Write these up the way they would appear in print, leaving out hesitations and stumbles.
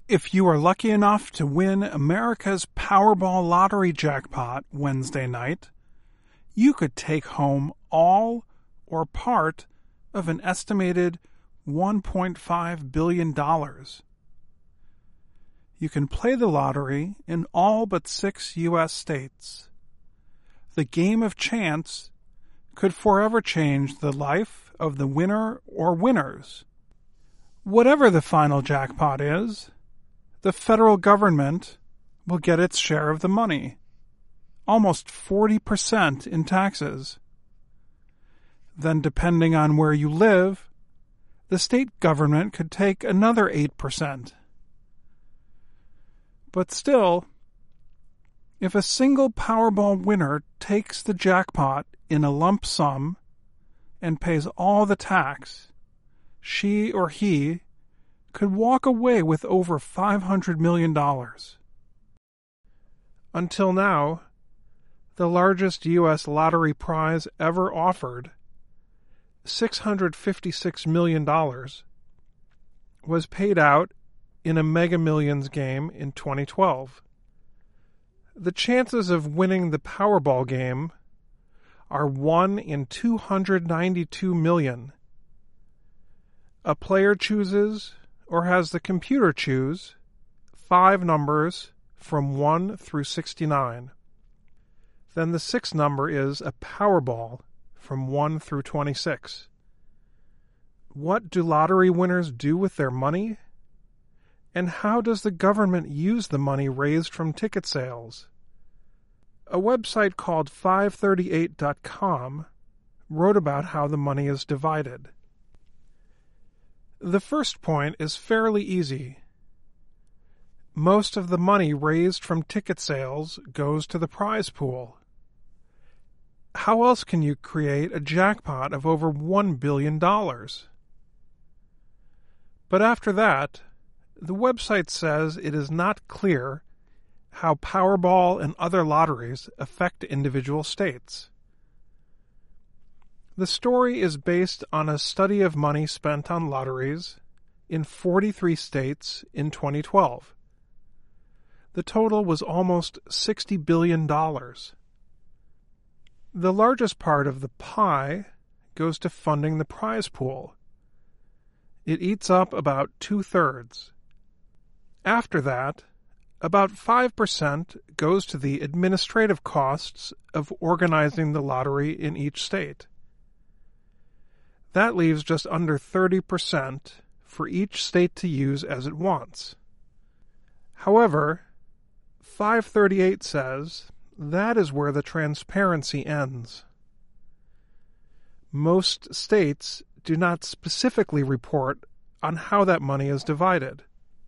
If you are lucky enough to win America's Powerball lottery jackpot Wednesday night, you could take home all or part of an estimated $1.5 billion. You can play the lottery in all but 6 U.S. states. The game of chance could forever change the life of the winner or winners. Whatever the final jackpot is, the federal government will get its share of the money, almost 40% in taxes. Then, depending on where you live, the state government could take another 8%. But still, if a single Powerball winner takes the jackpot in a lump sum and pays all the tax, she or he could walk away with over $500 million. Until now, the largest U.S. lottery prize ever offered, $656 million, was paid out in a Mega Millions game in 2012. The chances of winning the Powerball game are 1 in 292 million. A player chooses, or has the computer choose, 5 numbers from 1 through 69. Then the 6th number is a Powerball from 1 through 26. What do lottery winners do with their money? And how does the government use the money raised from ticket sales? A website called 538.com wrote about how the money is divided. The first point is fairly easy. Most of the money raised from ticket sales goes to the prize pool. How else can you create a jackpot of over $1 billion? But after that, the website says it is not clear how Powerball and other lotteries affect individual states. The story is based on a study of money spent on lotteries in 43 states in 2012. The total was almost $60 billion. The largest part of the pie goes to funding the prize pool. It eats up about 2/3. After that, about 5% goes to the administrative costs of organizing the lottery in each state. That leaves just under 30% for each state to use as it wants. However, 538 says that is where the transparency ends. Most states do not specifically report on how that money is divided.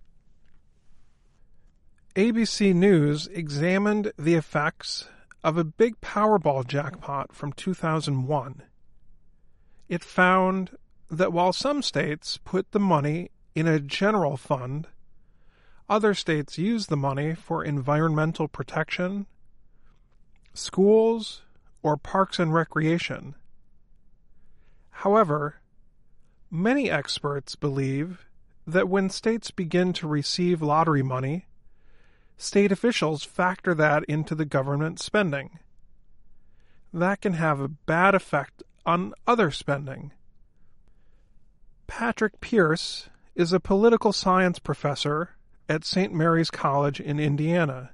ABC News examined the effects of a big Powerball jackpot from 2001. It found that while some states put the money in a general fund, other states use the money for environmental protection, schools, or parks and recreation. However, many experts believe that when states begin to receive lottery money, state officials factor that into the government spending. That can have a bad effect on other spending. Patrick Pierce is a political science professor at St. Mary's College in Indiana.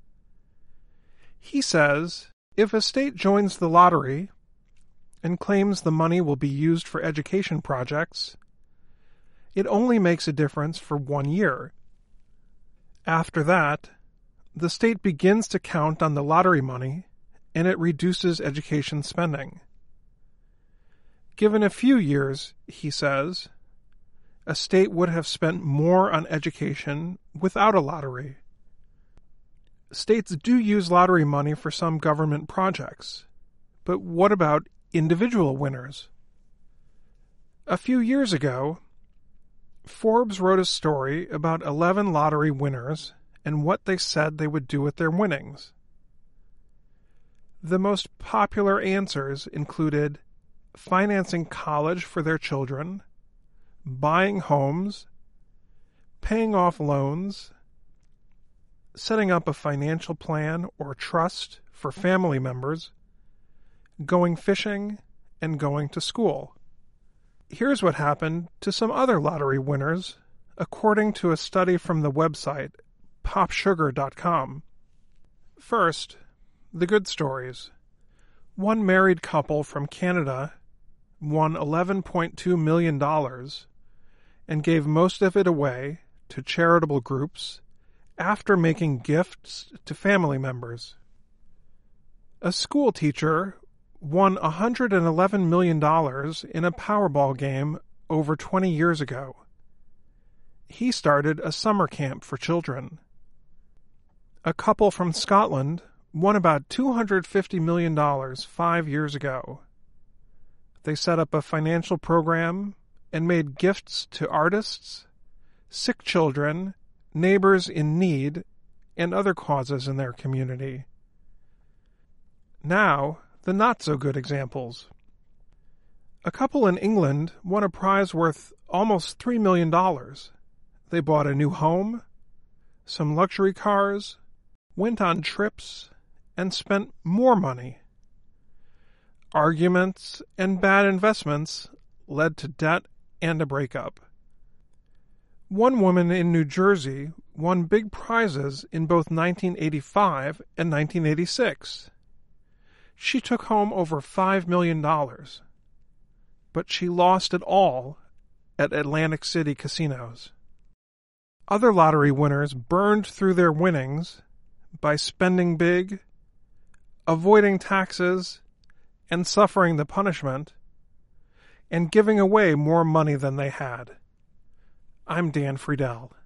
He says if a state joins the lottery and claims the money will be used for education projects, it only makes a difference for 1 year. After that, the state begins to count on the lottery money and it reduces education spending. Given a few years, he says, a state would have spent more on education without a lottery. States do use lottery money for some government projects, but what about individual winners? A few years ago, Forbes wrote a story about 11 lottery winners and what they said they would do with their winnings. The most popular answers included financing college for their children, buying homes, paying off loans, setting up a financial plan or trust for family members, going fishing, and going to school. Here's what happened to some other lottery winners, according to a study from the website popsugar.com. First, the good stories. One married couple from Canada won $11.2 million and gave most of it away to charitable groups after making gifts to family members. A school teacher won $111 million in a Powerball game over 20 years ago. He started a summer camp for children. A couple from Scotland won about $250 million 5 years ago. They set up a financial program and made gifts to artists, sick children, neighbors in need, and other causes in their community. Now, the not-so-good examples. A couple in England won a prize worth almost $3 million. They bought a new home, some luxury cars, went on trips, and spent more money. Arguments and bad investments led to debt and a breakup. One woman in New Jersey won big prizes in both 1985 and 1986. She took home over $5 million, but she lost it all at Atlantic City casinos. Other lottery winners burned through their winnings by spending big, avoiding taxes, and suffering the punishment, and giving away more money than they had. I'm Dan Friedel.